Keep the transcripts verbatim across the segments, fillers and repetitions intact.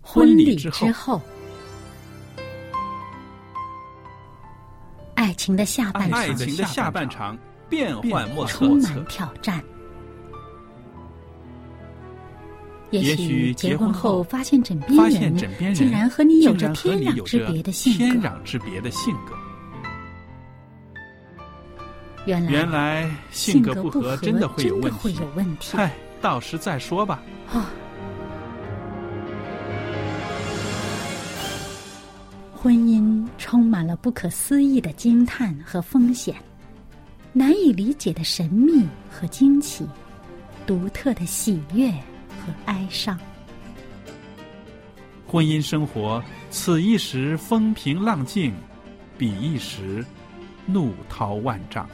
婚礼之后，爱情的下半场， 爱情的下半场变幻莫测， 充满挑战。也许结婚后发现枕边人， 发现枕边人竟然和你有着天壤之别的性格。 天壤之别的性格。 原来原来性格不合真的会有问题。 问题嗨，到时再说吧。 哦，婚姻充满了不可思议的惊叹和风险，难以理解的神秘和惊奇，独特的喜悦和哀伤。 婚姻生活，此一时风平浪静，彼一时怒涛万丈。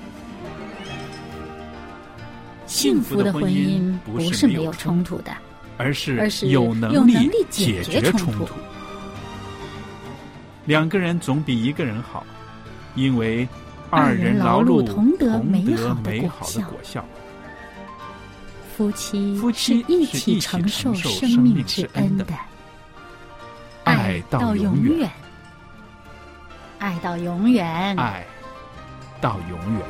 幸福的婚姻不是没有冲突的， 而是而是有能力解决冲突。两个人总比一个人好，因为二人劳碌同得美好的果效。 夫妻夫妻是一起承受生命之恩的， 爱到永远， 爱到永远， 爱到永远。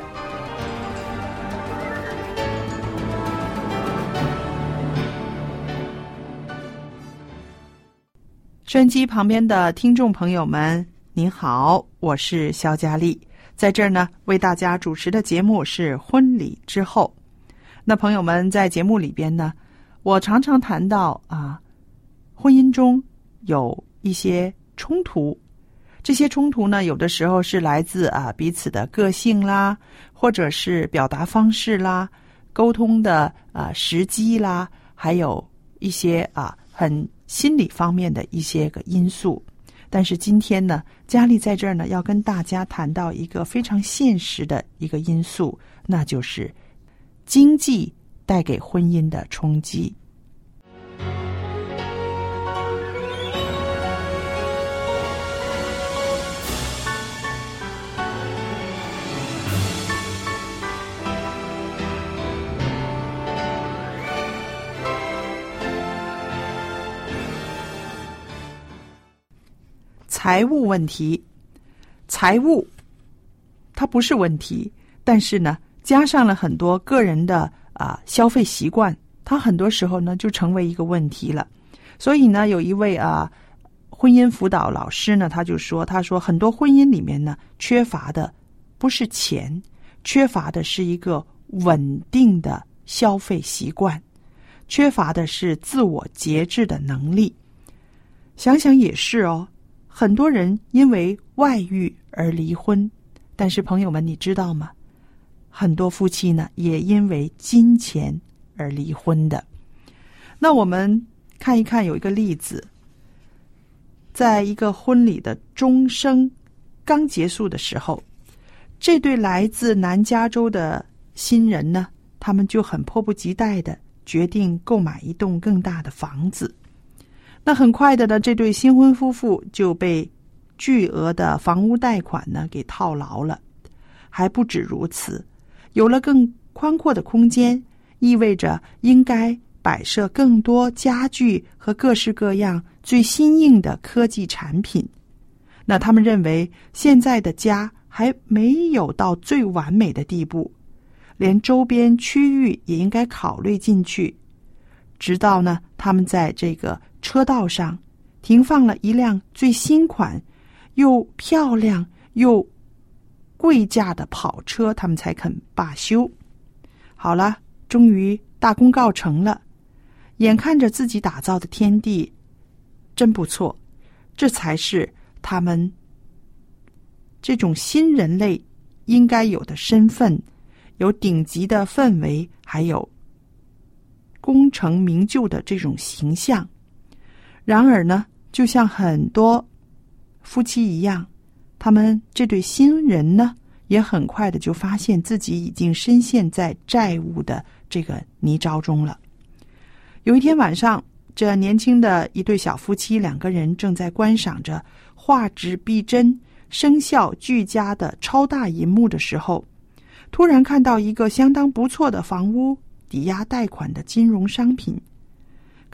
收音机旁边的听众朋友们，您好，我是肖佳丽，在这儿呢为大家主持的节目是婚礼之后。那朋友们，在节目里边呢，我常常谈到啊，婚姻中有一些冲突，这些冲突呢，有的时候是来自啊彼此的个性啦，或者是表达方式啦，沟通的啊时机啦，还有一些啊很心理方面的一些个因素。但是今天呢，佳丽在这儿呢，要跟大家谈到一个非常现实的一个因素，那就是经济带给婚姻的冲击。财务问题，财务它不是问题，但是呢加上了很多个人的啊消费习惯，它很多时候呢就成为一个问题了。所以呢，有一位啊婚姻辅导老师呢，他就说，他说很多婚姻里面呢，缺乏的不是钱，缺乏的是一个稳定的消费习惯，缺乏的是自我节制的能力。想想也是哦，很多人因为外遇而离婚，但是朋友们，你知道吗？很多夫妻呢，也因为金钱而离婚的。那我们看一看，有一个例子，在一个婚礼的钟声刚结束的时候，这对来自南加州的新人呢，他们就很迫不及待的决定购买一栋更大的房子。那很快的呢，这对新婚夫妇就被巨额的房屋贷款呢给套牢了。还不止如此，有了更宽阔的空间，意味着应该摆设更多家具和各式各样最新颖的科技产品。那他们认为现在的家还没有到最完美的地步，连周边区域也应该考虑进去。直到呢，他们在这个车道上停放了一辆最新款又漂亮又贵价的跑车，他们才肯罢休。好了，终于大功告成了，眼看着自己打造的天地真不错，这才是他们这种新人类应该有的身份，有顶级的氛围，还有功成名就的这种形象。然而呢，就像很多夫妻一样，他们这对新人呢，也很快的就发现自己已经深陷在债务的这个泥沼中了。有一天晚上，这年轻的一对小夫妻，两个人正在观赏着画质逼真、声效俱佳的超大银幕的时候，突然看到一个相当不错的房屋抵押贷款的金融商品。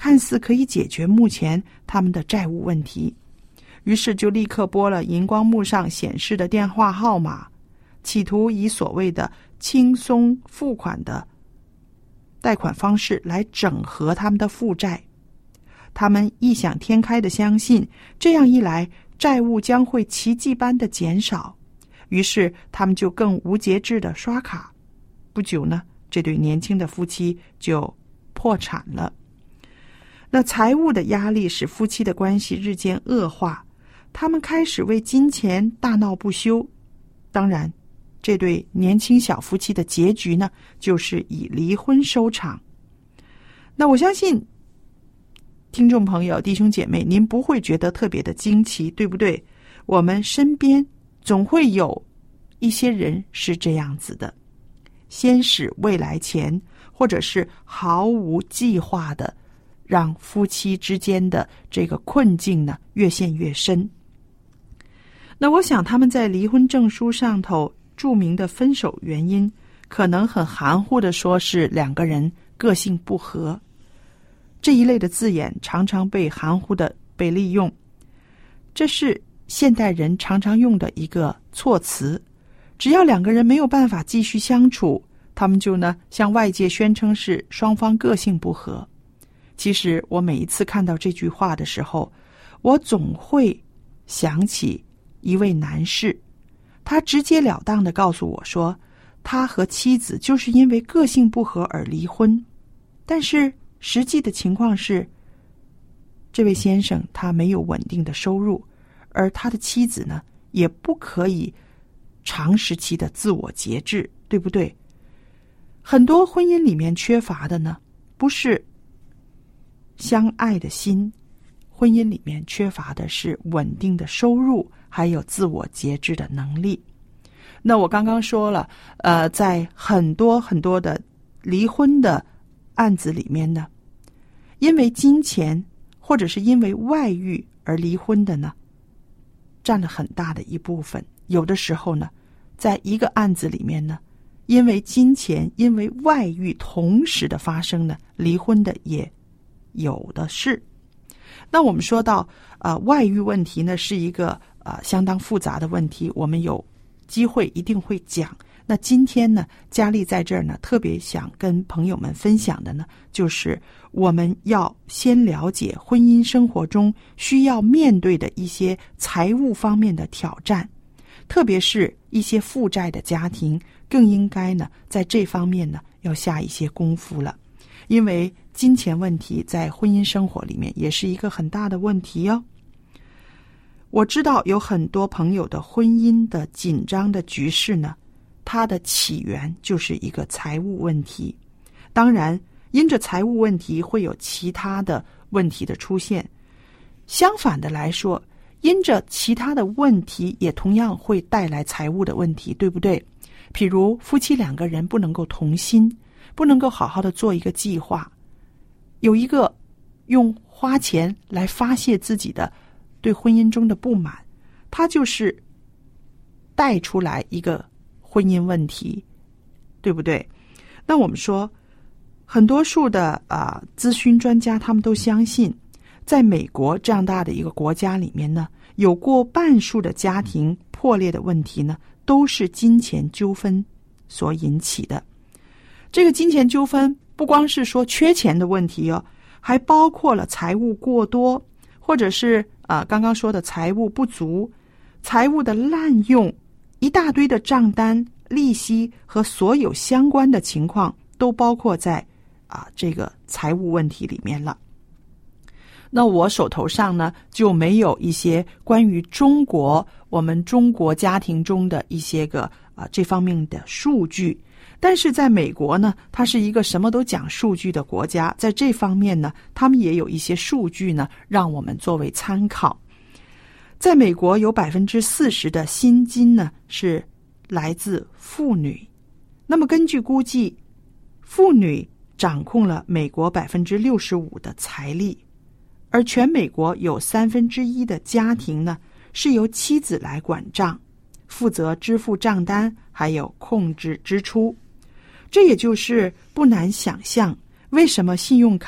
看似可以解决目前他们的债务问题，于是就立刻拨了荧光幕上显示的电话号码，企图以所谓的轻松付款的贷款方式来整合他们的负债。他们异想天开地相信，这样一来债务将会奇迹般的减少，于是他们就更无节制地刷卡。不久呢，这对年轻的夫妻就破产了。那财务的压力使夫妻的关系日渐恶化，他们开始为金钱大闹不休。当然，这对年轻小夫妻的结局呢，就是以离婚收场。那我相信听众朋友弟兄姐妹，您不会觉得特别的惊奇，对不对？我们身边总会有一些人是这样子的，先使未来钱，或者是毫无计划的让夫妻之间的这个困境呢越陷越深。那我想他们在离婚证书上头著名的分手原因，可能很含糊的说是两个人个性不合，这一类的字眼常常被含糊的被利用，这是现代人常常用的一个措辞。只要两个人没有办法继续相处，他们就呢向外界宣称是双方个性不合。其实我每一次看到这句话的时候，我总会想起一位男士，他直截了当地告诉我说，他和妻子就是因为个性不合而离婚。但是实际的情况是，这位先生他没有稳定的收入，而他的妻子呢也不可以长时期的自我节制，对不对？很多婚姻里面缺乏的呢，不是相爱的心，婚姻里面缺乏的是稳定的收入，还有自我节制的能力。那我刚刚说了，呃，在很多很多的离婚的案子里面呢，因为金钱或者是因为外遇而离婚的呢，占了很大的一部分。有的时候呢，在一个案子里面呢，因为金钱因为外遇同时的发生呢，离婚的也有的是。那我们说到呃外遇问题呢，是一个呃相当复杂的问题，我们有机会一定会讲。那今天呢，佳丽在这儿呢，特别想跟朋友们分享的呢，就是我们要先了解婚姻生活中需要面对的一些财务方面的挑战，特别是一些负债的家庭，更应该呢，在这方面呢，要下一些功夫了。因为金钱问题在婚姻生活里面也是一个很大的问题哦。我知道有很多朋友的婚姻的紧张的局势呢，它的起源就是一个财务问题。当然，因着财务问题会有其他的问题的出现。相反的来说，因着其他的问题也同样会带来财务的问题，对不对？譬如夫妻两个人不能够同心，不能够好好的做一个计划，有一个用花钱来发泄自己的对婚姻中的不满，它就是带出来一个婚姻问题，对不对？那我们说，很多数的啊、呃、咨询专家他们都相信，在美国这样大的一个国家里面呢，有过半数的家庭破裂的问题呢，都是金钱纠纷所引起的。这个金钱纠纷不光是说缺钱的问题哦，还包括了财务过多，或者是啊、呃、刚刚说的财务不足、财务的滥用，一大堆的账单、利息和所有相关的情况都包括在啊这个财务问题里面了。那我手头上呢就没有一些关于中国我们中国家庭中的一些个啊这方面的数据，但是在美国呢，它是一个什么都讲数据的国家，在这方面呢，他们也有一些数据呢，让我们作为参考。在美国有百分之四十的薪金呢是来自妇女，那么根据估计，妇女掌控了美国百分之六十五的财力，而全美国有三分之一的家庭呢是由妻子来管账，负责支付账单，还有控制支出。这也就是不难想象为什么信用卡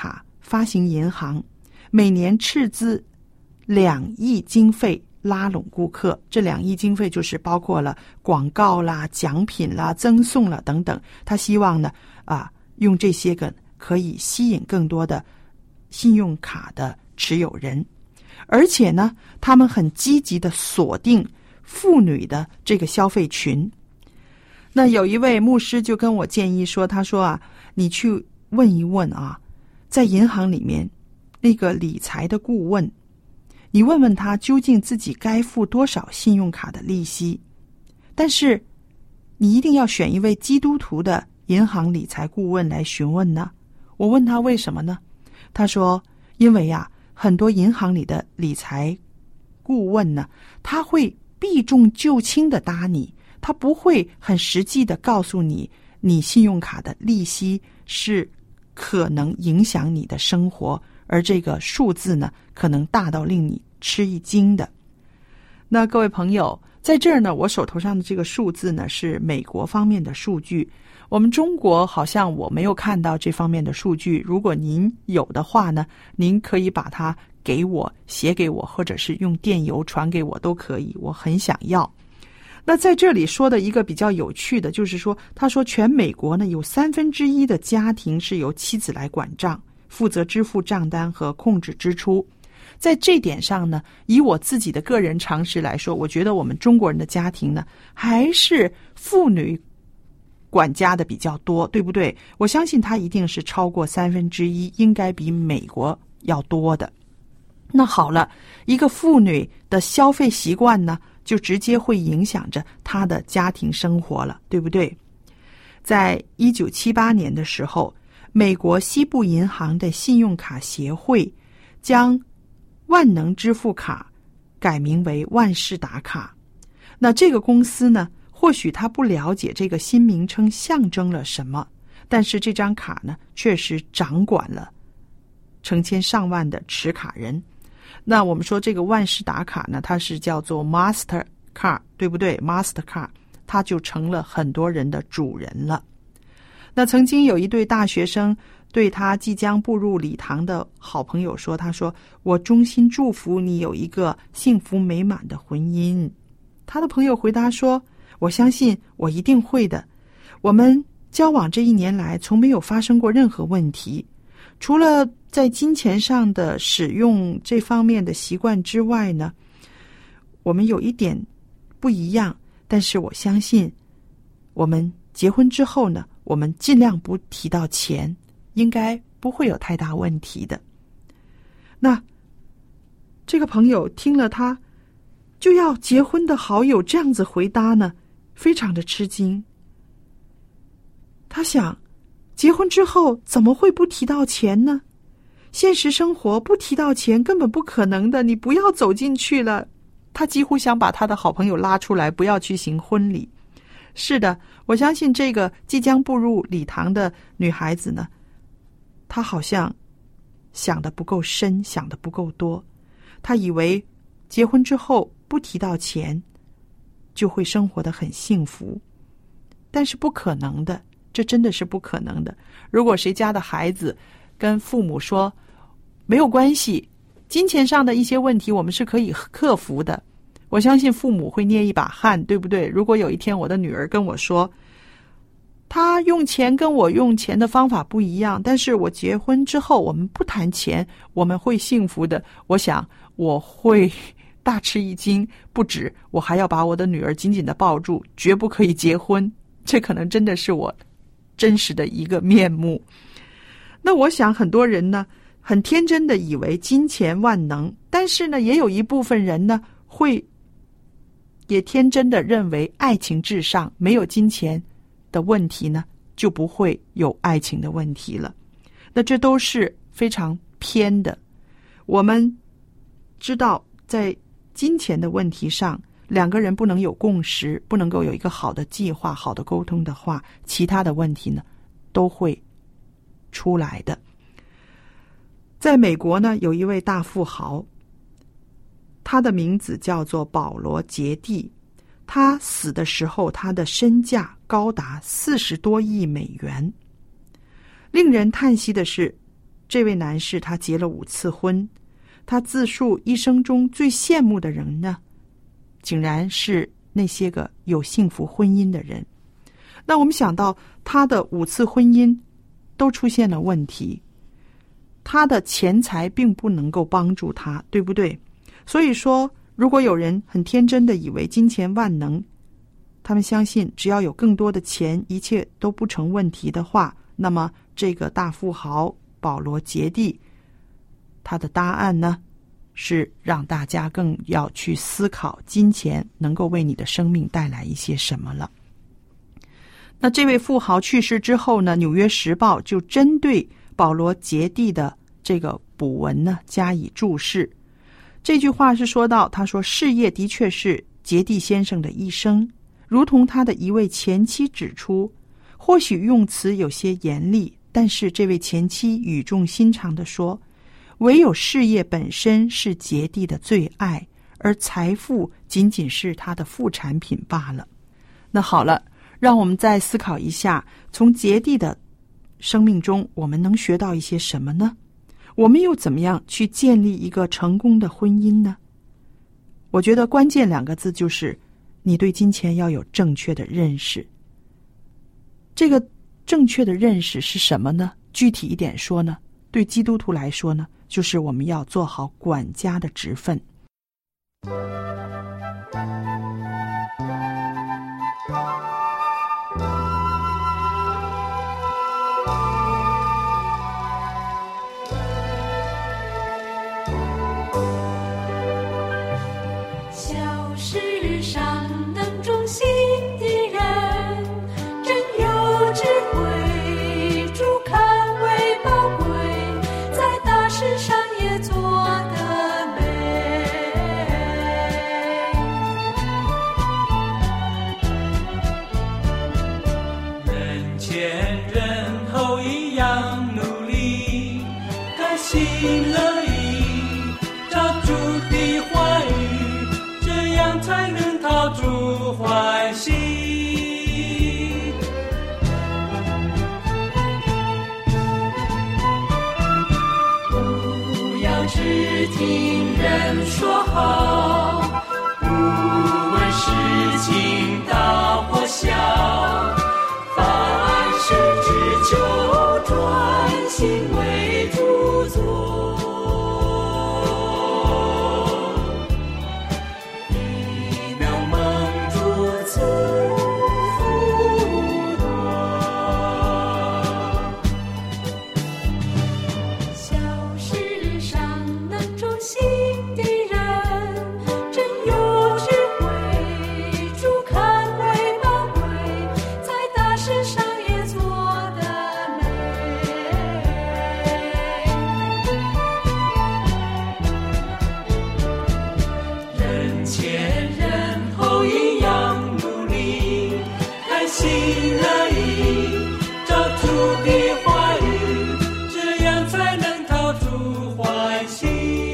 发行银行，每年斥资两亿经费拉拢顾客。这两亿经费就是包括了广告啦、奖品啦、赠送啦等等。他希望呢，啊，用这些个可以吸引更多的信用卡的持有人，而且呢，他们很积极的锁定妇女的这个消费群。那有一位牧师就跟我建议说，他说啊，你去问一问啊，在银行里面那个理财的顾问，你问问他究竟自己该付多少信用卡的利息，但是你一定要选一位基督徒的银行理财顾问来询问呢。我问他为什么呢？他说，因为呀、啊，很多银行里的理财顾问呢，他会避重就轻的答你，他不会很实际的告诉你，你信用卡的利息是可能影响你的生活，而这个数字呢，可能大到令你吃一惊的。那各位朋友，在这儿呢，我手头上的这个数字呢，是美国方面的数据。我们中国好像我没有看到这方面的数据，如果您有的话呢，您可以把它给我，写给我，或者是用电邮传给我都可以，我很想要。那在这里说的一个比较有趣的，就是说，他说全美国呢有三分之一的家庭是由妻子来管账，负责支付账单和控制支出。在这点上呢，以我自己的个人常识来说，我觉得我们中国人的家庭呢，还是妇女管家的比较多，对不对？我相信它一定是超过三分之一，应该比美国要多的。那好了，一个妇女的消费习惯呢，就直接会影响着她的家庭生活了，对不对？在一九七八年的时候，美国西部银行的信用卡协会将万能支付卡改名为万事达卡。那这个公司呢，或许他不了解这个新名称象征了什么，但是这张卡呢，确实掌管了成千上万的持卡人。那我们说这个万事达卡呢，它是叫做 Master Card， 对不对？ Master Card 它就成了很多人的主人了。那曾经有一对大学生对他即将步入礼堂的好朋友说，他说，我衷心祝福你有一个幸福美满的婚姻。他的朋友回答说，我相信我一定会的，我们交往这一年来从没有发生过任何问题，除了在金钱上的使用这方面的习惯之外呢，我们有一点不一样，但是我相信我们结婚之后呢，我们尽量不提到钱，应该不会有太大问题的。那这个朋友听了他就要结婚的好友这样子回答呢，非常的吃惊。他想，结婚之后怎么会不提到钱呢？现实生活不提到钱根本不可能的，你不要走进去了。他几乎想把他的好朋友拉出来，不要去行婚礼。是的，我相信这个即将步入礼堂的女孩子呢，她好像想得不够深，想得不够多。她以为结婚之后不提到钱就会生活得很幸福，但是不可能的，这真的是不可能的。如果谁家的孩子跟父母说没有关系，金钱上的一些问题我们是可以克服的，我相信父母会捏一把汗，对不对？如果有一天我的女儿跟我说，她用钱跟我用钱的方法不一样，但是我结婚之后我们不谈钱，我们会幸福的，我想我会大吃一惊，不止，我还要把我的女儿紧紧地抱住，绝不可以结婚。这可能真的是我真实的一个面目。那我想很多人呢，很天真的以为金钱万能，但是呢，也有一部分人呢，会也天真的认为爱情至上，没有金钱的问题呢，就不会有爱情的问题了。那这都是非常偏的。我们知道，在金钱的问题上，两个人不能有共识，不能够有一个好的计划、好的沟通的话，其他的问题呢，都会出来的。在美国呢，有一位大富豪，他的名字叫做保罗·杰蒂。他死的时候，他的身价高达四十多亿美元。令人叹息的是， 这位男士他结了五次婚，他自述一生中最羡慕的人呢，竟然是那些个有幸福婚姻的人。那我们想到他的五次婚姻都出现了问题，他的钱财并不能够帮助他，对不对？所以说，如果有人很天真的以为金钱万能，他们相信只要有更多的钱，一切都不成问题的话，那么这个大富豪保罗杰蒂，他的答案呢，是让大家更要去思考金钱能够为你的生命带来一些什么了。那这位富豪去世之后呢，《纽约时报》就针对保罗杰蒂的这个补文呢加以注释。这句话是说到，他说事业的确是杰蒂先生的一生，如同他的一位前妻指出，或许用词有些严厉，但是这位前妻语重心长地说，唯有事业本身是杰蒂的最爱，而财富仅仅是他的副产品罢了。那好了，让我们再思考一下，从杰蒂的生命中我们能学到一些什么呢？我们又怎么样去建立一个成功的婚姻呢？我觉得关键两个字就是你对金钱要有正确的认识。这个正确的认识是什么呢？具体一点说呢，对基督徒来说呢，就是我们要做好管家的职分。 只听人说好，不问事情大或小，凡事只求专心为主做，你能蒙主赐福多。小事上能忠心的人，真有智慧，主看为宝贵，在大事上也做得美。人前人后一样努力，甘心乐意照主的话语，这样才能讨主欢喜。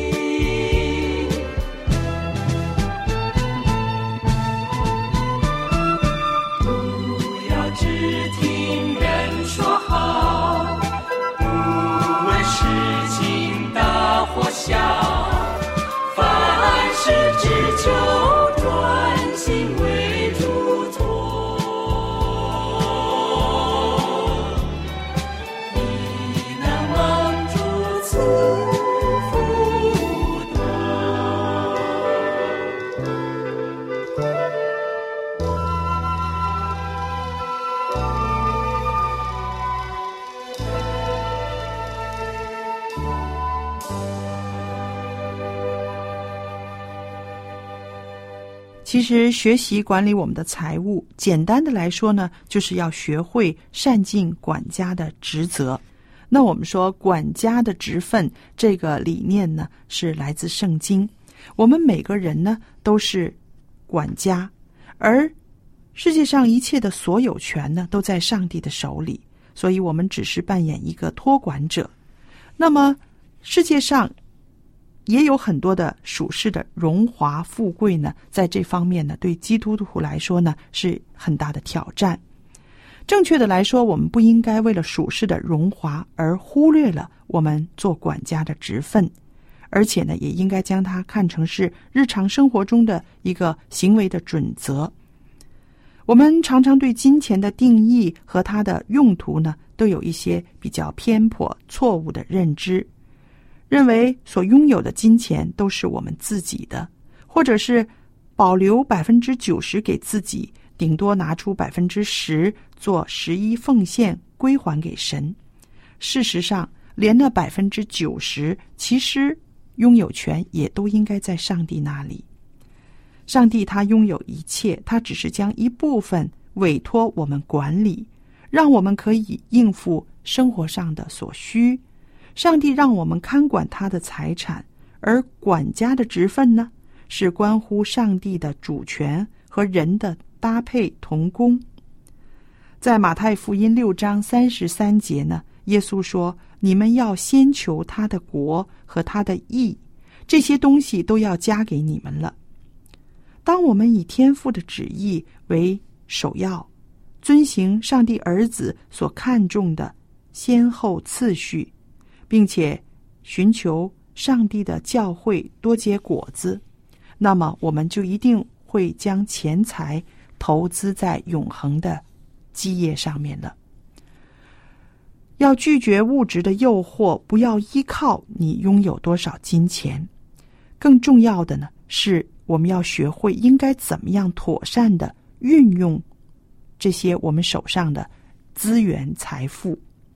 不要只听人说好，不问事情大或小，凡事只求专心为主做，你能蒙主赐福多。 其实学习管理我们的财务，简单的来说呢，就是要学会善尽管家的职责。那我们说管家的职分这个理念呢，是来自圣经。我们每个人呢都是管家，而世界上一切的所有权呢都在上帝的手里，所以我们只是扮演一个托管者。那么世界上也有很多的属世的荣华富贵呢，在这方面呢，对基督徒来说呢，是很大的挑战。 正确的来说，我们不应该为了属世的荣华而忽略了我们做管家的职分，而且呢，也应该将它看成是日常生活中的一个行为的准则。我们常常对金钱的定义和它的用途呢，都有一些比较偏颇、错误的认知，认为所拥有的金钱都是我们自己的，或者是保留百分之九十给自己，顶多拿出百分之十做十一奉献归还给神。事实上，连那百分之九十，其实拥有权也都应该在上帝那里。上帝他拥有一切，他只是将一部分委托我们管理，让我们可以应付生活上的所需。上帝让我们看管他的财产，而管家的职分呢，是关乎上帝的主权和人的搭配同工。在马太福音六章三十三节呢，耶稣说，你们要先求他的国和他的义，这些东西都要加给你们了。当我们以天父的旨意为首要，遵行上帝儿子所看重的先后次序，并且寻求上帝的教会多结果子，那么我们就一定会将钱财投资在永恒的基业上面了。要拒绝物质的诱惑，不要依靠你拥有多少金钱。更重要的呢，是我们要学会应该怎么样妥善的运用这些我们手上的资源财富。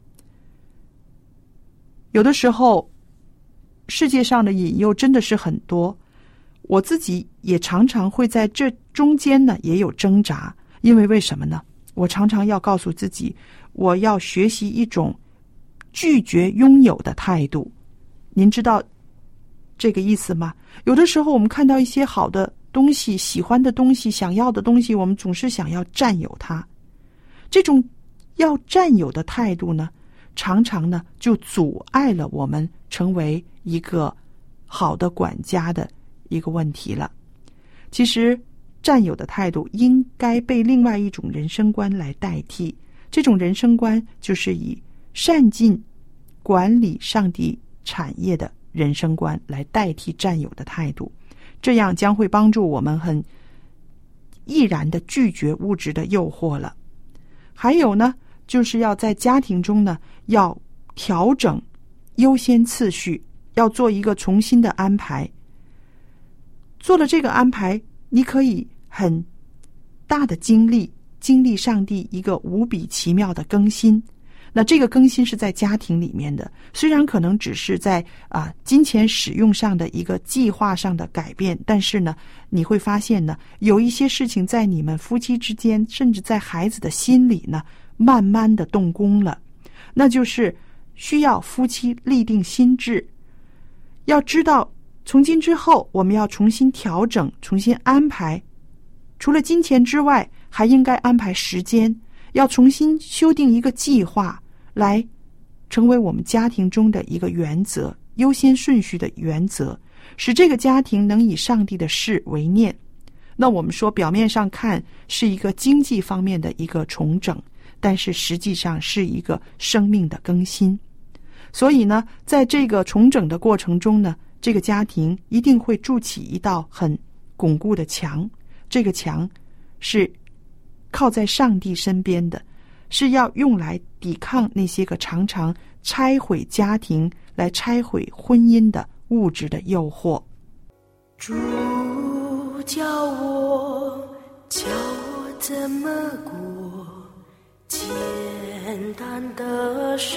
有的时候世界上的引诱真的是很多，我自己也常常会在这中间呢也有挣扎。因为为什么呢？我常常要告诉自己，我要学习一种拒绝拥有的态度。您知道这个意思吗？有的时候我们看到一些好的东西，喜欢的东西，想要的东西，我们总是想要占有它。这种要占有的态度呢，常常呢就阻碍了我们成为一个好的管家的一个问题了。其实占有的态度应该被另外一种人生观来代替，这种人生观就是以善尽管理上帝产业的人生观来代替占有的态度，这样将会帮助我们很毅然的拒绝物质的诱惑了。还有呢，就是要在家庭中呢，要调整优先次序，要做一个重新的安排。做了这个安排，你可以很大的经历经历上帝一个无比奇妙的更新。那这个更新是在家庭里面的，虽然可能只是在啊金钱使用上的一个计划上的改变，但是呢，你会发现呢，有一些事情在你们夫妻之间，甚至在孩子的心里呢，慢慢的动工了。那就是需要夫妻立定心志，要知道从今之后我们要重新调整，重新安排。除了金钱之外，还应该安排时间，要重新修订一个计划，来成为我们家庭中的一个原则，优先顺序的原则，使这个家庭能以上帝的事为念。那我们说表面上看是一个经济方面的一个重整，但是实际上是一个生命的更新。所以呢，在这个重整的过程中呢，这个家庭一定会筑起一道很巩固的墙。这个墙是靠在上帝身边的，是要用来抵抗那些个常常拆毁家庭、来拆毁婚姻的物质的诱惑。 主教我教我怎么过简单的生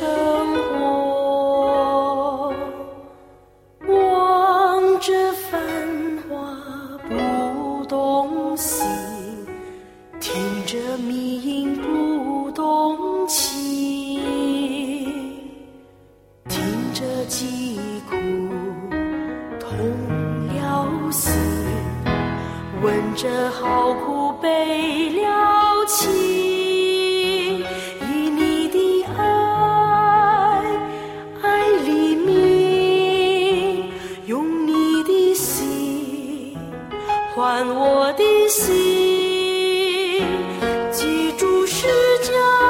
活，望着繁华不动心，听着迷音不动情，听着疾苦痛了心，闻着好苦悲了情，以你的爱爱黎明，用你的心还我的心，记住是家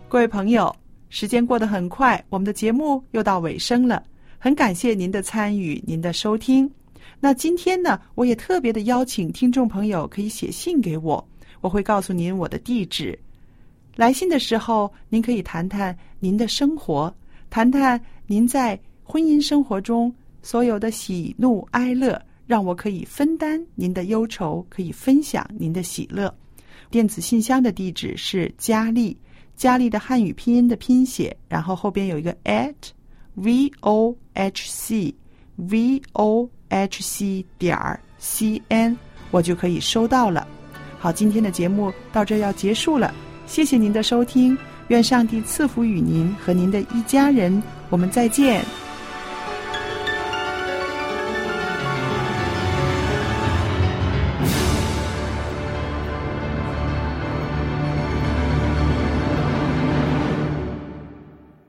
各位朋友，时间过得很快，我们的节目又到尾声了，很感谢您的参与，您的收听。那今天呢，我也特别的邀请听众朋友可以写信给我，我会告诉您我的地址。来信的时候，您可以谈谈您的生活，谈谈您在婚姻生活中所有的喜怒哀乐，让我可以分担您的忧愁，可以分享您的喜乐。电子信箱的地址是佳丽，佳丽的汉语拼音的拼写，然后后边有一个 at v o h c v o h c 点 c n， 我就可以收到了。好，今天的节目到这要结束了，谢谢您的收听，愿上帝赐福与您和您的一家人，我们再见。